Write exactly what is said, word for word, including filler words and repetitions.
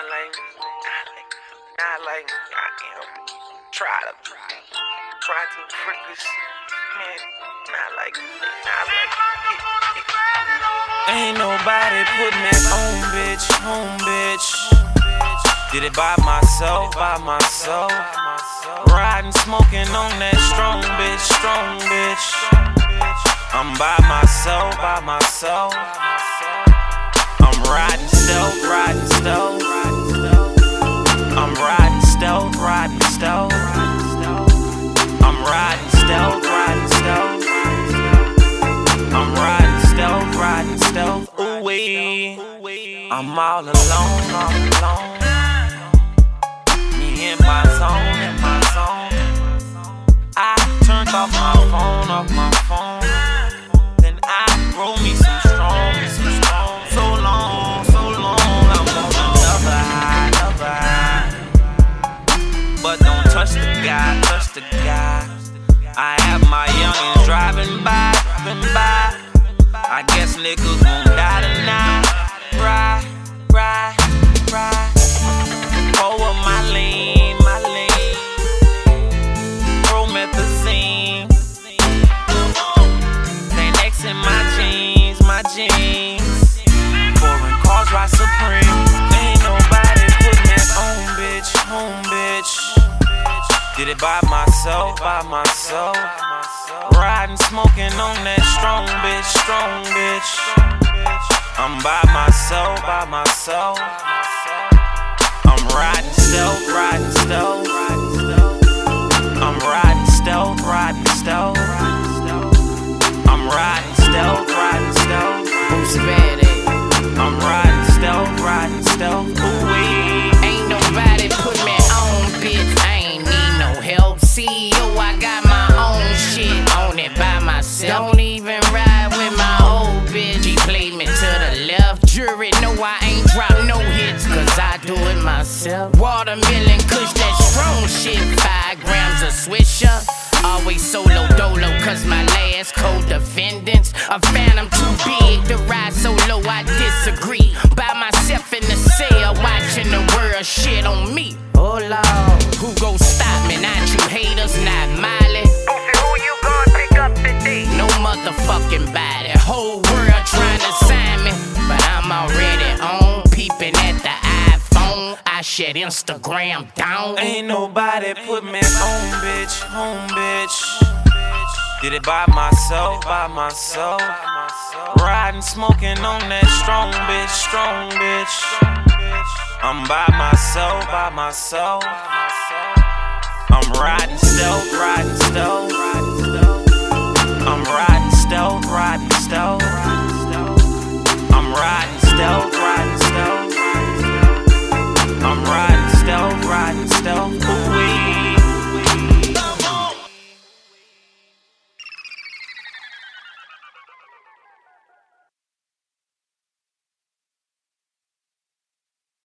like me, not like me, not like me. I am. Try to, try to freakish, man, not like me, not like me. Ain't nobody put me on, bitch, home, bitch. Did it by myself, by myself. Riding, smoking on that strong bitch, strong bitch. I'm by myself, by myself. I'm riding stealth, riding stealth. I'm riding stealth, riding stealth. I'm riding stealth, riding stealth. I'm riding stealth, riding stealth. Ooh wee, I'm all alone, all alone. Me in my zone, in my zone. I turned off my phone, off my phone. Then I grow me some strong, some strong. So long, so long, I'm on another high, another high. But don't touch the guy, touch the guy. I have my youngins driving by, driving by. I guess niggas won't die tonight. Ride, ride, ride. Forward my lane, my lane. Promethazine. Xanax in my jeans, my jeans. Foreign cars ride supreme. Ain't nobody put me on, bitch, home, bitch. Did it by myself, by myself. Riding, smoking on that strong bitch, strong bitch. I'm by myself, by myself. I'm riding stealth, riding stealth. I'm riding stealth, riding stealth. I'm riding stealth, riding stealth. Who's bad, eh? I'm riding stealth, riding stealth. Ooh wee. Ain't nobody put me on, bitch. I ain't need no help. C E O, I got my own shit on it by myself. Don't even ride with my old bitch. She played me to the left. Jury know I ain't drop no hits, cause I do it myself. Watermelon kush, that strong shit. Five grams of Swisher. Always solo dolo, cause my last co-defendants. A phantom too big to ride solo, I disagree. By myself in the cell, watching the world shit on me. Oh Lord, who gon' stop me? Not you haters, not Miley. Who you gonna pick up today? No motherfucking body. Whole world trying to sign me, but I'm already on. Peeping at the iPhone, I shut Instagram down. Ain't nobody put me on, bitch, home, bitch. Did it by myself, by myself. Riding, smoking on that strong bitch, strong bitch. I'm by myself, by myself. I'm riding stealth, riding stealth. I'm riding stealth, riding stealth.